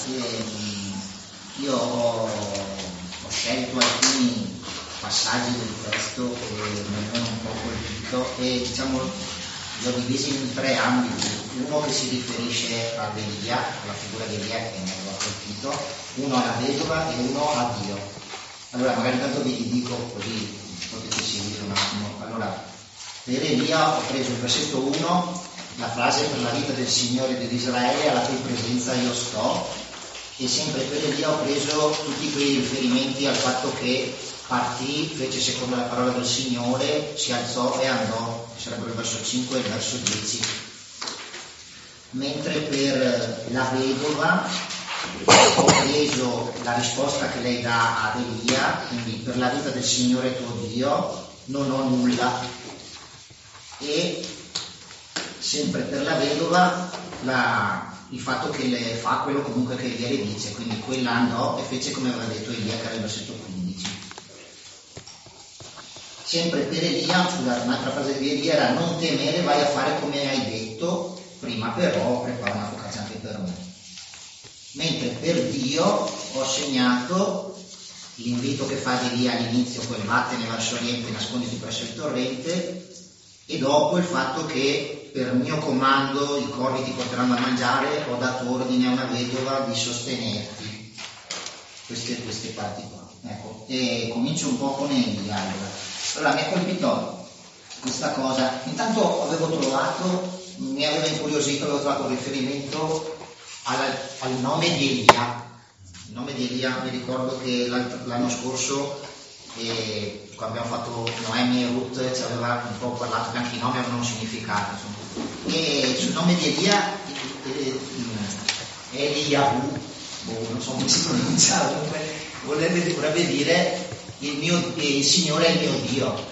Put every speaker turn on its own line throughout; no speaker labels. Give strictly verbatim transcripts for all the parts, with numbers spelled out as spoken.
ehm, io ho, ho scelto alcuni passaggi del testo che mi hanno un po' colpito e diciamo li ho divisi in tre ambiti: uno che si riferisce ad Elia, alla figura di Elia che mi aveva colpito, uno alla vedova e uno a Dio. Allora magari intanto vi dico così potete seguire un attimo. Allora, per Elia ho preso il versetto uno, la frase per la vita del Signore di Israele, alla cui presenza io sto, e sempre per Elia ho preso tutti quei riferimenti al fatto che partì, fece secondo la parola del Signore, si alzò e andò, che sarebbero il verso cinque e il verso dieci. Mentre per la vedova ho preso la risposta che lei dà ad Elia, quindi per la vita del Signore tuo Dio non ho nulla, e sempre per la vedova la, il fatto che le fa quello comunque che Elia le dice, quindi quella andò e fece come aveva detto Elia, che era il versetto quindici. Sempre per Elia, scusate, un'altra frase di Elia era: non temere, vai a fare come hai detto, prima però prepara una focaccia anche per me. Mentre per Dio ho segnato l'invito che fa di Elia all'inizio, quel vattene verso oriente, nasconditi presso il torrente, e dopo il fatto che per mio comando i corvi ti porteranno a mangiare, ho dato ordine a una vedova di sostenerti. Queste, queste parti qua. Ecco, e comincio un po' con Elia. Allora. allora mi ha colpito questa cosa. Intanto avevo trovato, mi aveva incuriosito, avevo trovato un riferimento al, al nome di Elia. Il nome di Elia, mi ricordo che l'anno scorso, e quando abbiamo fatto Noemi e Ruth, ci aveva un po' parlato che anche i nomi avevano un significato, insomma. E sul nome di Elia, Eliahu, boh, non so come si pronuncia, comunque vorrebbe dire il, mio, il Signore è il mio Dio,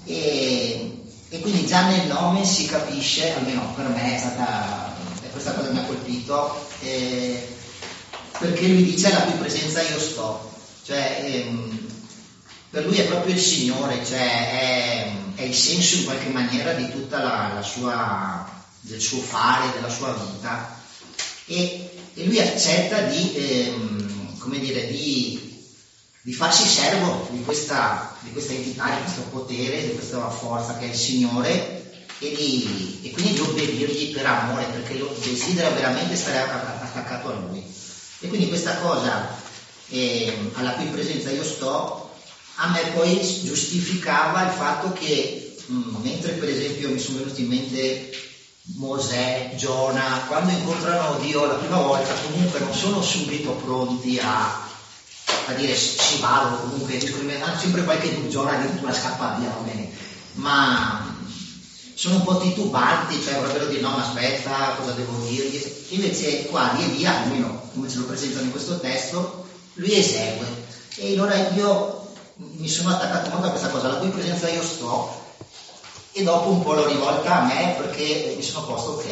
e, e quindi già nel nome si capisce, almeno per me è stata, questa cosa mi ha colpito, eh, perché lui dice alla cui presenza io sto, cioè ehm, per lui è proprio il Signore, cioè è, è il senso in qualche maniera di tutta la, la sua, del suo fare, della sua vita, e, e lui accetta di, ehm, come dire, di, di farsi servo di questa, di questa entità, di questo potere, di questa forza che è il Signore, e, di, e quindi di obbedirgli per amore, perché lo desidera veramente stare attaccato a lui. E quindi questa cosa eh, alla cui presenza io sto, a me poi giustificava il fatto che mh, mentre per esempio mi sono venuti in mente Mosè, Giona, quando incontrano Dio la prima volta comunque non sono subito pronti a, a dire ci vado, comunque hanno sempre qualche Giona addirittura scappa via, va bene, ma sono un po' titubanti, cioè vorrebbero dire no ma aspetta, cosa devo dirgli? Invece qua di Elia, almeno come ce lo presentano in questo testo, lui esegue, e allora io mi sono attaccato molto a questa cosa, alla cui presenza io sto, e dopo un po' l'ho rivolta a me, perché mi sono posto ok,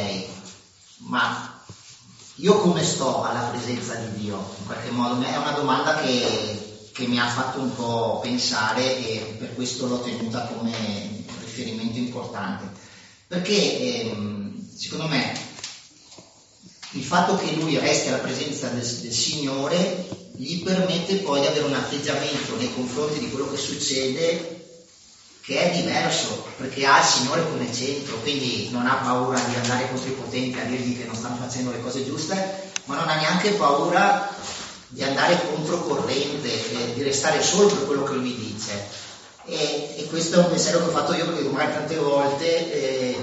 ma io come sto alla presenza di Dio? In qualche modo è una domanda che, che mi ha fatto un po' pensare, e per questo l'ho tenuta come riferimento importante, perché ehm, secondo me il fatto che lui resti alla presenza del, del Signore gli permette poi di avere un atteggiamento nei confronti di quello che succede che è diverso, perché ha il Signore come centro, quindi non ha paura di andare contro i potenti a dirgli che non stanno facendo le cose giuste, ma non ha neanche paura di andare controcorrente, di restare solo per quello che lui dice. E, e questo è un pensiero che ho fatto io, perché magari tante volte eh,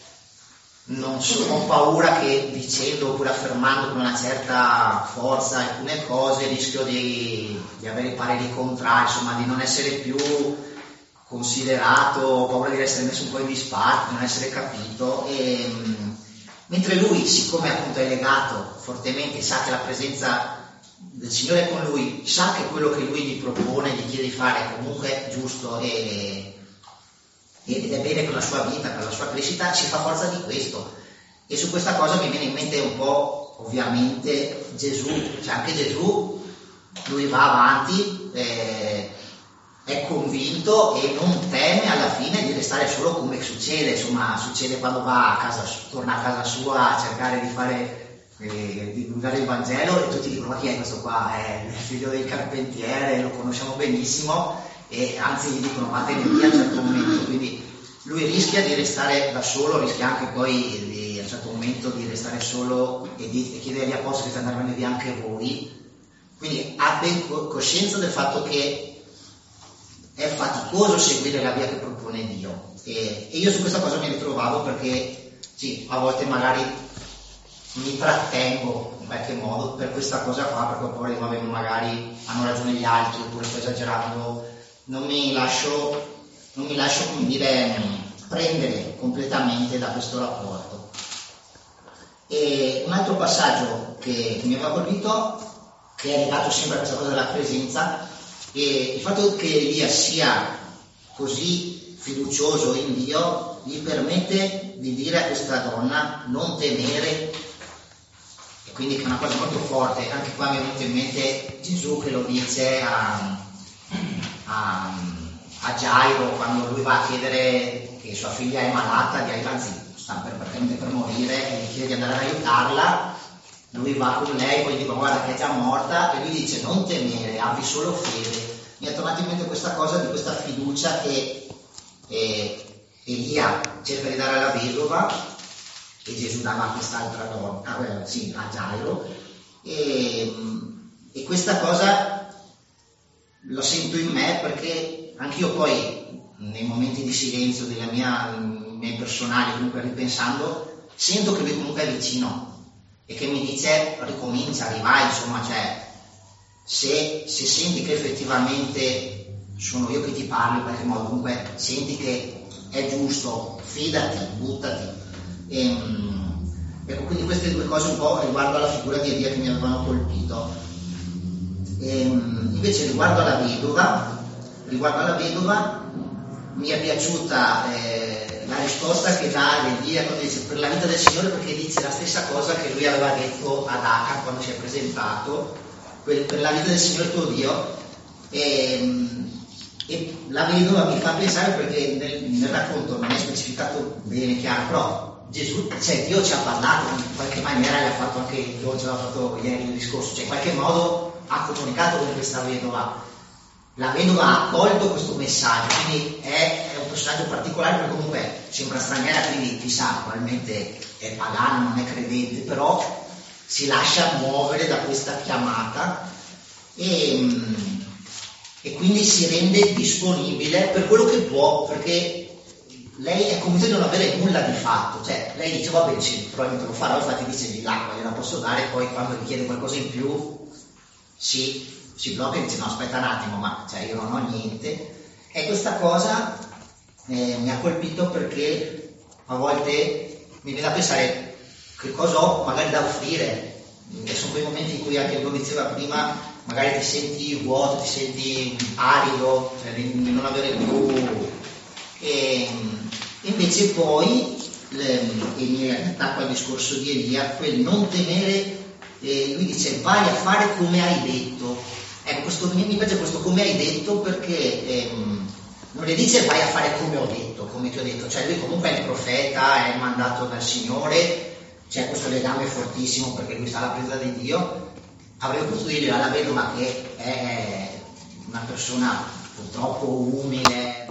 non so, ho paura che dicendo oppure affermando con una certa forza alcune cose rischio di, di avere i pareri contrari, insomma di non essere più considerato, ho paura di essere messo un po' in disparte, di non essere capito, e, mh, mentre lui, siccome appunto è legato fortemente, sa che la presenza del Signore è con lui, sa che quello che lui gli propone, gli chiede di fare è comunque giusto e, ed è bene per la sua vita, per la sua crescita, si fa forza di questo. E su questa cosa mi viene in mente un po' ovviamente Gesù, cioè anche Gesù, lui va avanti, eh, è convinto e non teme alla fine di restare solo, come succede, insomma succede quando va a casa, torna a casa sua a cercare di fare eh, di divulgare il Vangelo, e tutti dicono: ma chi è questo qua? È il figlio del carpentiere, lo conosciamo benissimo, e anzi gli dicono: ma te ne via a un certo momento. Quindi lui rischia di restare da solo, rischia anche poi di, a un certo momento di restare solo e di e chiedere agli apostoli di andarvene via anche voi. Quindi ha ben coscienza del fatto che è faticoso seguire la via che propone Dio, e, e io su questa cosa mi ritrovavo, perché sì, a volte magari mi trattengo in qualche modo per questa cosa qua, perché ho paura di vabbè, magari hanno ragione gli altri, oppure sto esagerando, non mi lascio, non mi lascio come dire, prendere completamente da questo rapporto. E un altro passaggio che, che mi aveva colpito, che è legato sempre a questa cosa della presenza, e il fatto che Elia sia così fiducioso in Dio gli permette di dire a questa donna: non temere. E quindi che è una cosa molto forte. Anche qua mi è venuto in mente Gesù che lo dice a, a, a Gairo, quando lui va a chiedere che sua figlia è malata, di anzi sta per, praticamente per morire, e gli chiede di andare ad aiutarla. Lui va con lei, poi gli dice: guarda che è già morta, e lui dice: non temere, abbi solo fede. Mi è tornata in mente questa cosa di questa fiducia che eh, Elia cerca di dare alla vedova, e Gesù dava a quest'altra donna, ah, sì, a Gairo, e, e questa cosa lo sento in me, perché anch'io poi nei momenti di silenzio della mia, miei personali, comunque ripensando, sento che lui comunque è vicino e che mi dice: ricomincia, rivai, insomma, cioè se, se senti che effettivamente sono io che ti parlo, in qualche modo comunque senti che è giusto, fidati, buttati. E, ecco, quindi queste due cose un po' riguardo alla figura di Elia che mi avevano colpito. E, invece riguardo alla vedova, riguardo alla vedova mi è piaciuta eh, la risposta che dà Elia quando dice: per la vita del Signore, perché dice la stessa cosa che lui aveva detto ad Achan quando si è presentato, per la vita del Signore tuo Dio. E, e la vedova mi fa pensare, perché nel, nel racconto non è specificato bene, chiaro, però Gesù, cioè Dio ci ha parlato in qualche maniera, gli ha fatto anche, Dio ce l'ha fatto ieri il discorso, cioè in qualche modo ha comunicato con questa vedova. La vedova ha accolto questo messaggio, quindi è, è un personaggio particolare, perché comunque sembra straniera, quindi chissà, probabilmente è pagana, non è credente, però si lascia muovere da questa chiamata e, e quindi si rende disponibile per quello che può, perché lei è convinta di non avere nulla di fatto, cioè lei dice: vabbè, sì, probabilmente lo farò, infatti dice di l'acqua gliela posso dare, poi quando gli chiede qualcosa in più si, si blocca e dice: no, aspetta un attimo, ma cioè, io non ho niente. E questa cosa eh, mi ha colpito, perché a volte mi viene da pensare: che cosa ho magari da offrire? E sono quei momenti in cui, anche lo diceva prima, magari ti senti vuoto, ti senti arido, cioè di, di non avere più. E invece poi, le, e mi attacco al discorso di Elia, quel non temere, eh, lui dice: vai a fare come hai detto. Ecco, questo, mi piace questo come hai detto, perché ehm, non le dice vai a fare come ho detto, come ti ho detto, cioè lui comunque è il profeta, è mandato dal Signore, c'è questo legame fortissimo perché lui sta alla presa di Dio. Avrebbe potuto dire alla vedova, che è una persona purtroppo umile,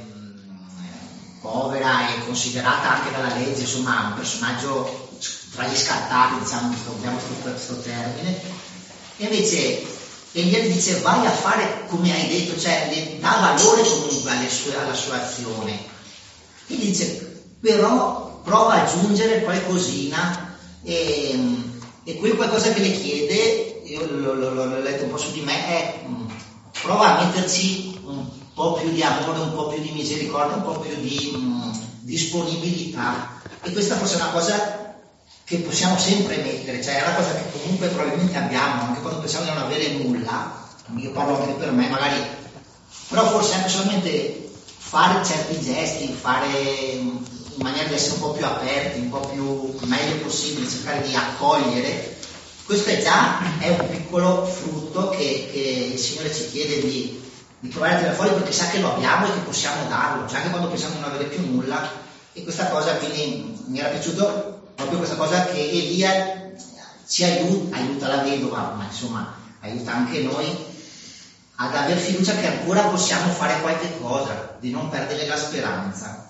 mh, povera e considerata anche dalla legge, insomma un personaggio tra gli scartati, diciamo, usiamo questo termine, e invece Elia gli dice: vai a fare come hai detto, cioè le dà valore comunque alle sue, alla sua azione, e gli dice: però prova a aggiungere qualcosina. E, e quel qualcosa che le chiede, io l'ho, l'ho, l'ho letto un po' su di me, è mh, prova a metterci un po' più di amore, un po' più di misericordia, un po' più di mh, disponibilità. E questa forse è una cosa che possiamo sempre mettere, cioè è una cosa che comunque probabilmente abbiamo, anche quando pensiamo di non avere nulla. Io parlo anche per me, magari, però forse anche solamente fare certi gesti, fare in maniera di essere un po' più aperti, un po' più meglio possibile, cercare di accogliere, questo è già è un piccolo frutto che, che il Signore ci chiede di, di provare a tirare fuori, perché sa che lo abbiamo e che possiamo darlo, cioè anche quando pensiamo di non avere più nulla. E questa cosa quindi mi era piaciuto proprio questa cosa che Elia ci aiuta, aiuta la vedova, ma insomma aiuta anche noi ad aver fiducia che ancora possiamo fare qualche cosa, di non perdere la speranza.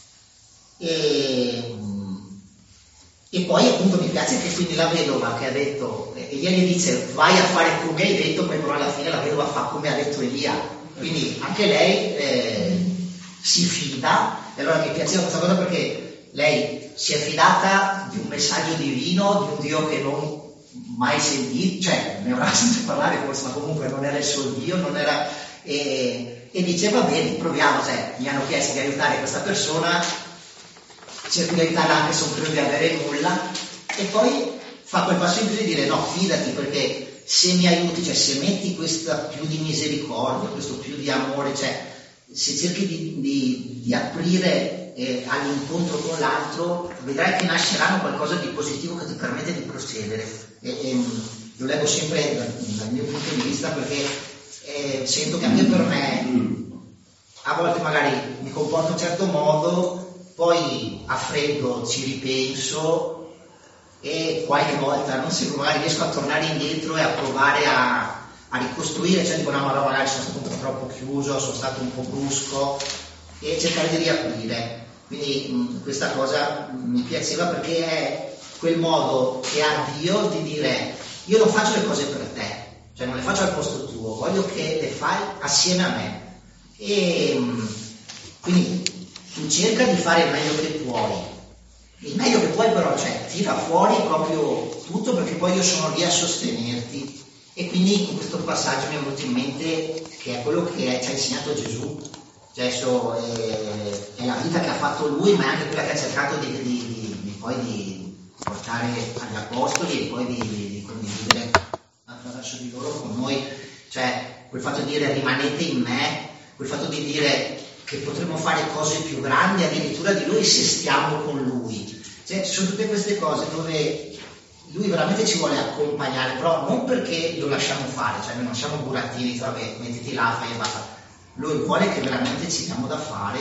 E, e poi appunto mi piace che quindi la vedova che ha detto, Elia gli dice vai a fare come hai detto, poi però alla fine la vedova fa come ha detto Elia, quindi anche lei eh, si fida. E allora mi piaceva questa cosa perché lei si è fidata di un messaggio divino, di un Dio che non mai sentito, cioè ne avrà sentito parlare forse, ma comunque non era il suo Dio, non era, e, e diceva bene, proviamo, cioè mi hanno chiesto di aiutare questa persona, cerco di aiutarla anche se non credo di avere nulla, e poi fa quel passo in più di dire no, fidati, perché se mi aiuti, cioè se metti questa più di misericordia, questo più di amore, cioè se cerchi di, di, di aprire eh, all'incontro con l'altro, vedrai che nasceranno qualcosa di positivo che ti permette di procedere. E, e, lo leggo sempre dal, dal mio punto di vista, perché eh, sento che anche per me a volte magari mi comporto in un certo modo, poi a freddo ci ripenso e qualche volta non sempre magari riesco a tornare indietro e a provare a a ricostruire, cioè dico no, ma magari sono stato un po' troppo chiuso, sono stato un po' brusco, e cercare di riaprire. Quindi mh, questa cosa mi piaceva perché è quel modo che ha Dio di dire io non faccio le cose per te, cioè non le faccio al posto tuo, voglio che le fai assieme a me. E mh, quindi tu cerca di fare il meglio che puoi. Il meglio che puoi però, cioè tira fuori proprio tutto, perché poi io sono lì a sostenerti. E quindi in questo passaggio mi è venuto in mente che è quello che ci ha insegnato Gesù, cioè adesso è, è la vita che ha fatto lui, ma è anche quella che ha cercato di, di, di, di poi di portare agli apostoli e poi di, di, di condividere attraverso di loro con noi, cioè quel fatto di dire rimanete in me, quel fatto di dire che potremo fare cose più grandi addirittura di lui se stiamo con lui, cioè ci sono tutte queste cose dove lui veramente ci vuole accompagnare, però non perché lo lasciamo fare, cioè noi non siamo burattini, cioè vabbè, mettiti là, fai e basta. Lui vuole che veramente ci diamo da fare,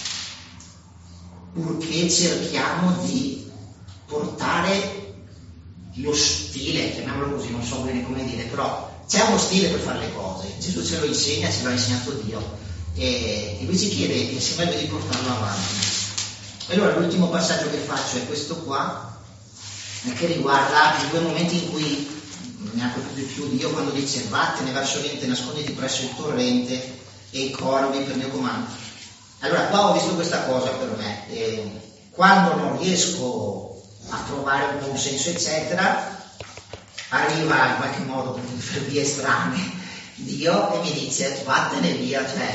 purché cerchiamo di portare lo stile, chiamiamolo così, non so bene come dire, però c'è uno stile per fare le cose, Gesù ce lo insegna, ce l'ha insegnato Dio, e, e lui ci chiede insieme a lui di portarlo avanti. E allora l'ultimo passaggio che faccio è questo qua, che riguarda i due momenti in cui mi ha colpito di più Dio, quando dice vattene verso oriente, nasconditi presso il torrente e i corvi per mio comando. Allora qua ho visto questa cosa per me, eh, quando non riesco a trovare un buon senso eccetera, arriva in qualche modo per vie strane Dio e mi dice vattene via, cioè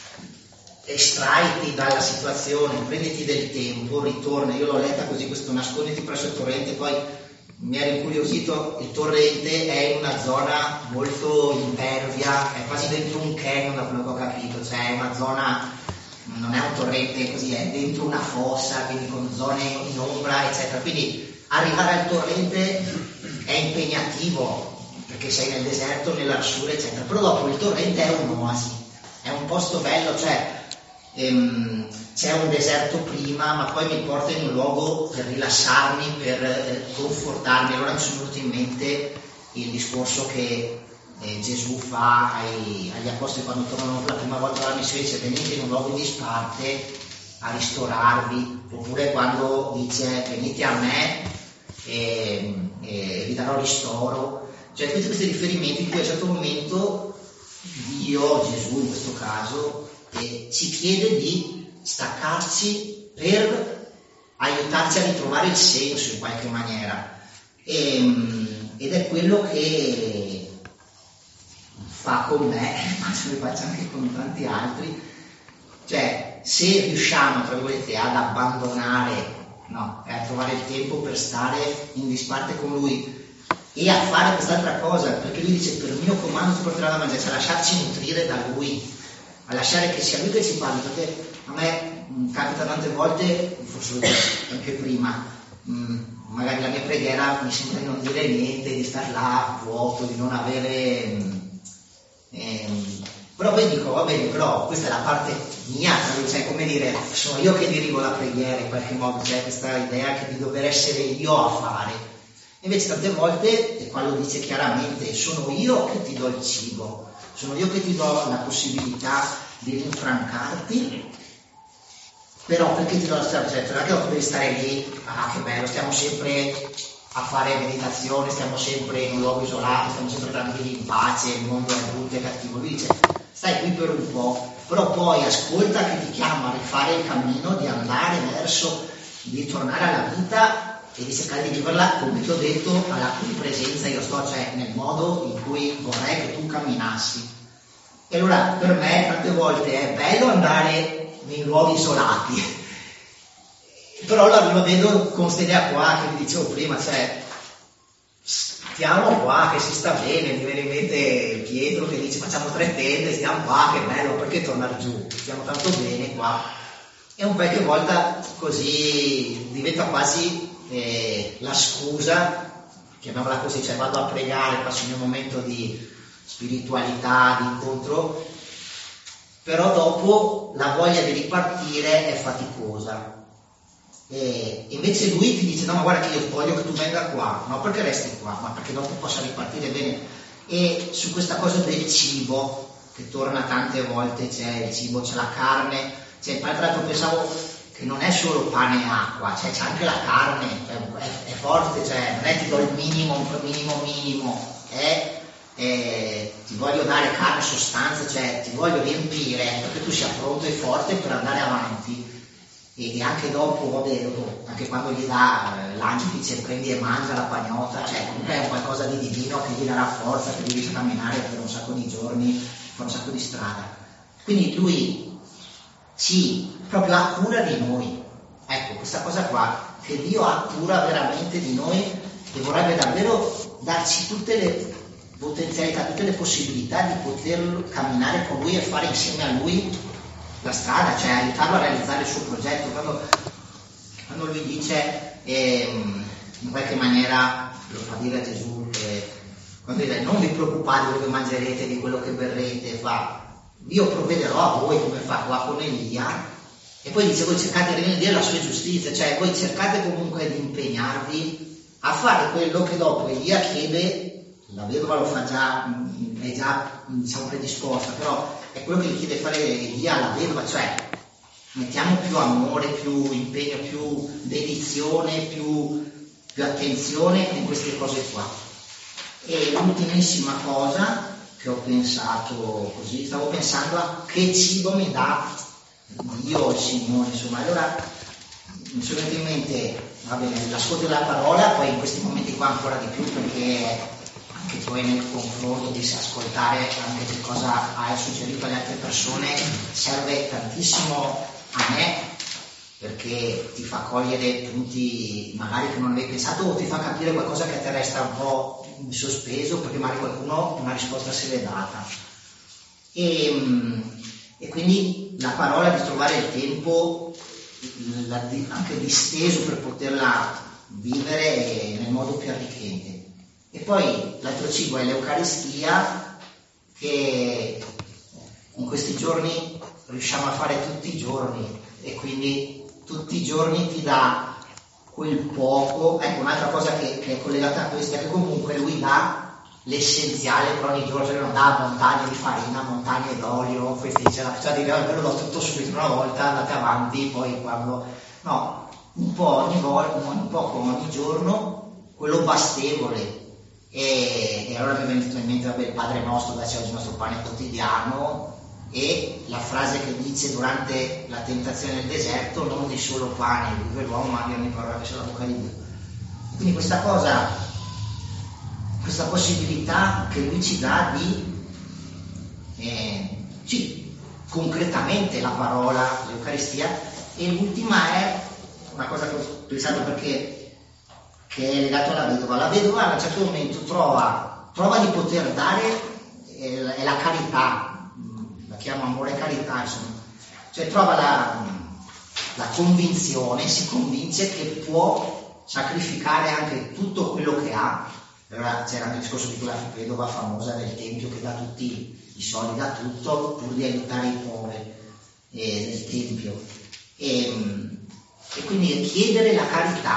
estraiti dalla situazione, prenditi del tempo, ritorna. Io l'ho letta così, questo nasconditi presso il torrente, poi mi era incuriosito, il torrente è in una zona molto impervia, è quasi dentro un canyon da quello che ho capito, cioè è una zona, non è un torrente così, è dentro una fossa, quindi con zone in ombra, eccetera. Quindi arrivare al torrente è impegnativo, perché sei nel deserto, nell'arsura, eccetera. Però dopo il torrente è un'oasi, è un posto bello, cioè ehm, c'è un deserto prima, ma poi mi porta in un luogo per rilassarmi, per eh, confortarmi. Allora mi sono venuto in mente il discorso che eh, Gesù fa ai, agli apostoli quando tornano per la prima volta dalla missione, dice venite in un luogo di disparte a ristorarvi, oppure quando dice venite a me e, e vi darò ristoro. Cioè tutti questi riferimenti in cui a un certo momento Dio, Gesù in questo caso, eh, ci chiede di staccarci per aiutarci a ritrovare il senso in qualche maniera, e, ed è quello che fa con me, ma se lo faccio anche con tanti altri, cioè se riusciamo tra virgolette ad abbandonare, no, a trovare il tempo per stare in disparte con lui e a fare quest'altra cosa, perché lui dice per mio comando ti porterà da mangiare, cioè lasciarci nutrire da lui, a lasciare che sia lui che ci parli, perché a me mh, capita tante volte, forse anche prima, mh, magari la mia preghiera mi sembra di non dire niente, di star là vuoto, di non avere mh, ehm, però poi dico va bene, però questa è la parte mia, cioè come dire, sono io che dirigo la preghiera in qualche modo, c'è questa idea che di dover essere io a fare, Invece tante volte, e qua lo dice chiaramente, sono io che ti do il cibo, sono io che ti do la possibilità di rinfrancarti, però perché ti do la strada, cioè non è che dopo devi stare lì, ah che bello, stiamo sempre a fare meditazione, stiamo sempre in un luogo isolato, stiamo sempre tranquilli in pace, il mondo è brutto e cattivo. Lui dice, stai qui per un po', però poi ascolta che ti chiama a rifare il cammino di andare verso, di tornare alla vita e di cercare di viverla, come ti ho detto, alla cui presenza io sto, cioè nel modo in cui vorrei che tu camminassi. E allora per me tante volte è bello andare in luoghi isolati, però lo, lo vedo con questa idea qua che vi dicevo prima, cioè stiamo qua che si sta bene, mi viene in mente Pietro che dice facciamo tre tende, stiamo qua, che bello, perché tornare giù, stiamo tanto bene qua. E un qualche volta così diventa quasi eh, la scusa, chiamiamola così, cioè vado a pregare, passo il mio momento di spiritualità, di incontro, però dopo la voglia di ripartire è faticosa. E invece lui ti dice no ma guarda che io voglio che tu venga qua, non perché resti qua, ma perché dopo possa ripartire bene. E su questa cosa del cibo che torna tante volte, c'è il cibo, c'è la carne, cioè tra l'altro pensavo che non è solo pane e acqua, cioè c'è anche la carne, è, è forte, cioè non è ti do il minimo, un minimo minimo, è Eh, ti voglio dare carne, sostanza, cioè ti voglio riempire perché tu sia pronto e forte per andare avanti. E, e anche dopo, vabbè, dopo, anche quando gli dà eh, l'angelo dice prendi e mangia la pagnota, cioè comunque è un qualcosa di divino che gli darà forza, che lui riesce a camminare per un sacco di giorni, per un sacco di strada. Quindi lui ci proprio ha cura di noi. Ecco, questa cosa qua, che Dio ha cura veramente di noi e vorrebbe davvero darci tutte le potenzialità, tutte le possibilità di poter camminare con lui e fare insieme a lui la strada, cioè aiutarlo a realizzare il suo progetto. Quando, quando lui dice ehm, in qualche maniera lo fa dire a Gesù, eh, quando dice non vi preoccupate di quello che mangerete, di quello che berrete, fa io provvederò a voi come fa qua con Elia, e poi dice voi cercate di rendere la sua giustizia, cioè voi cercate comunque di impegnarvi a fare quello che dopo Elia chiede. La vedova lo fa già, è già diciamo predisposta, però è quello che gli chiede fare Elia alla vedova, cioè mettiamo più amore, più impegno, più dedizione, più, più attenzione in queste cose qua. E l'ultimissima cosa che ho pensato così, stavo pensando a che cibo mi dà Dio, il Signore, insomma, allora mi sono venuto in mente, va bene, l'ascolto della parola, poi in questi momenti qua ancora di più perché che poi nel confronto di ascoltare anche che cosa hai suggerito alle altre persone serve tantissimo a me, perché ti fa cogliere punti magari che non avevi pensato o ti fa capire qualcosa che a te resta un po' in sospeso perché magari qualcuno una risposta se l'è data. E, e quindi la parola di trovare il tempo anche disteso per poterla vivere nel modo più arricchente. E poi l'altro cibo è l'Eucaristia, che in questi giorni riusciamo a fare tutti i giorni e quindi tutti i giorni ti dà quel poco. Ecco, un'altra cosa che, che è collegata a questa è che comunque lui dà l'essenziale per ogni giorno, cioè non dà montagne di farina, montagne d'olio, poi ti dice la cioè di ve lo do tutto subito una volta, andate avanti, poi quando... No, un po' ogni volta, un poco ogni giorno, quello bastevole. E, e allora mi è venuto in mente vabbè, il Padre nostro, dacci oggi il nostro pane quotidiano, e la frase che dice durante la tentazione nel deserto, non di solo pane vive l'uomo ma di ogni parola che c'è dalla bocca di Dio. Quindi questa cosa, questa possibilità che lui ci dà di eh, sì, concretamente la parola, l'Eucaristia. E l'ultima è una cosa che ho pensato perché che è legato alla vedova. La vedova a un certo momento trova, trova di poter dare eh, è la carità, la chiamo amore e carità, insomma. Cioè trova la, la convinzione, si convince che può sacrificare anche tutto quello che ha. Allora c'era anche il discorso di quella vedova famosa del Tempio che dà tutti i soldi, dà tutto pur di aiutare i poveri eh, del Tempio. E, e quindi chiedere la carità.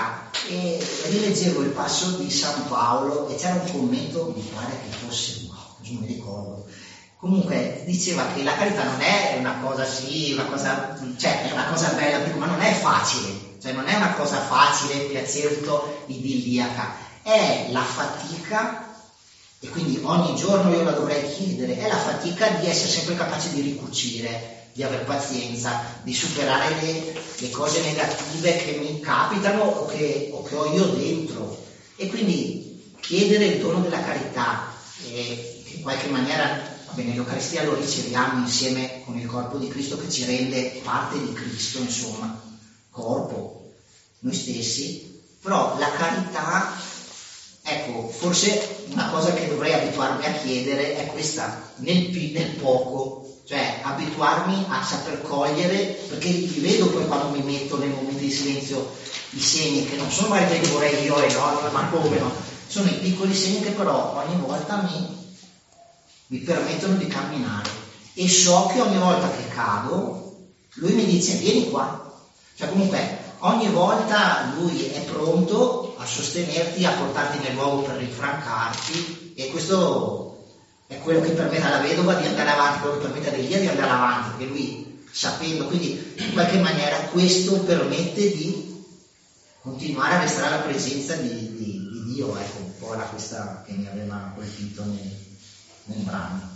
e rileggevo il passo di San Paolo e c'era un commento, mi pare che fosse, no, non mi ricordo, comunque diceva che la carità non è una cosa sì, una cosa, cioè è una cosa bella, ma non è facile, cioè non è una cosa facile, piacevole, idilliaca, è la fatica. E quindi ogni giorno io la dovrei chiedere, è la fatica di essere sempre capace di ricucire, di avere pazienza, di superare le, le cose negative che mi capitano o che, o che ho io dentro. E quindi chiedere il dono della carità, eh, che in qualche maniera, va bene, l'Eucaristia lo riceviamo insieme con il corpo di Cristo che ci rende parte di Cristo, insomma, corpo, noi stessi, però la carità. Ecco, forse una cosa che dovrei abituarmi a chiedere è questa, nel, nel poco, cioè abituarmi a saper cogliere, perché li vedo poi quando mi metto nei momenti di silenzio i segni, che non sono magari quelli che vorrei io e no, ma come no, sono i piccoli segni che però ogni volta mi, mi permettono di camminare e so che ogni volta che cado lui mi dice vieni qua, cioè comunque ogni volta lui è pronto a sostenerti, a portarti nel luogo per rinfrancarti, e questo è quello che permette alla vedova di andare avanti, quello che permette ad Elia di andare avanti, perché lui sapendo, quindi in qualche maniera questo permette di continuare a restare alla presenza di, di, di Dio, ecco, un po' era questa che mi aveva colpito nel, nel brano.